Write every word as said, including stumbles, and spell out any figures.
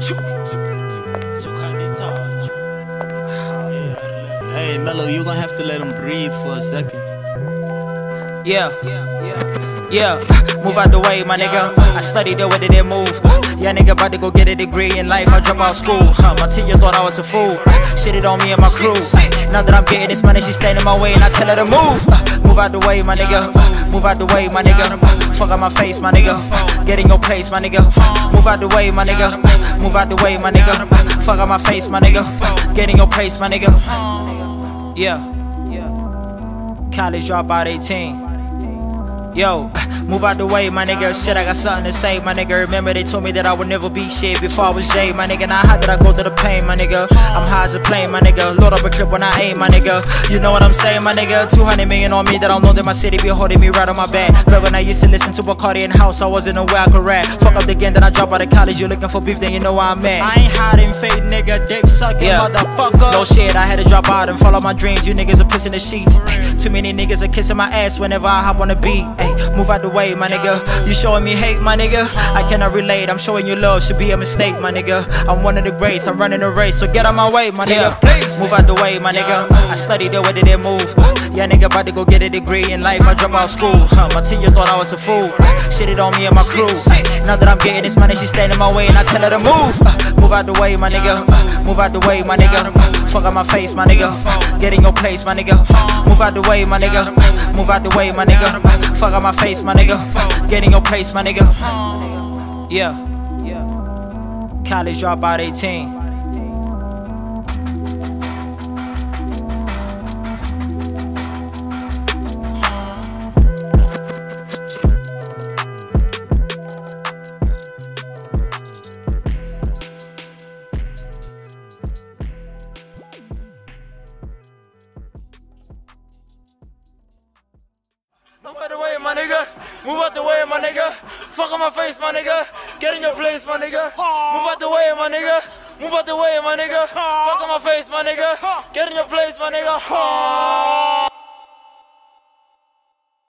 Hey, Mello, you gon' have to let him breathe for a second. Yeah, yeah, move out the way, my nigga. I studied the way that they move. Yeah, nigga, about to go get a degree in life. I drop out school. Huh, my teacher thought I was a fool. Shitted on me and my crew. Now that I'm getting this money, she staying in my way, and I tell her to move. Move out the way, my nigga. Move out the way, my nigga. Fuck out my face, my nigga. Get in your place, my nigga. Move out the way, my nigga. Move out the way, my nigga. Fuck out my face, my nigga. Get in your place, my nigga. Yeah. College dropout eighteen. Yo, move out the way, my nigga. Shit, I got something to say, my nigga. Remember they told me that I would never be shit before I was Jay, my nigga. Now how did I go through the pain, my nigga? I'm high as a plane, my nigga. Load up a clip when I aim, my nigga. You know what I'm saying, my nigga? two hundred million on me that I don't know that my city be holding me right on my back. But when I used to listen to Bacardi in house, I wasn't aware I could rap. Fuck up again, then I drop out of college. You looking for beef, then you know where I'm at. I ain't hiding, fake nigga, dick sucking, yeah. Motherfucker. No shit, I had to drop out and follow my dreams. You niggas are pissing the sheets. Ay, too many niggas are kissing my ass whenever I hop on the beat. Ay, move out the way, my nigga. You showing me hate, my nigga. I cannot relate. I'm showing you love, should be a mistake, my nigga. I'm one of the greats, I'm running a race, so get out my way, my nigga. Yeah. Move out the way, my nigga. I studied the way that they move. Yeah, nigga, about to go get a degree in life. I drop out school. Huh, my teacher thought I was a fool. Shitted on me and my crew. Now that I'm getting this money, she staying in my way, and I tell her to move. Move out the way, my nigga. Move out the way, my nigga. Fuck out my face, my nigga. Get in your place, my nigga. Move out the way, my nigga. Move out the way, my nigga. Fuck out my face, my nigga. Get in your place, my nigga. Yeah. College dropout eighteen. Move out the way, my nigga. Move out the way, my nigga. Fuck on my face, my nigga. Get in your place, my nigga. Move out the way, my nigga. Move out the way, my nigga. Fuck on my face, my nigga. Get in your place, my nigga.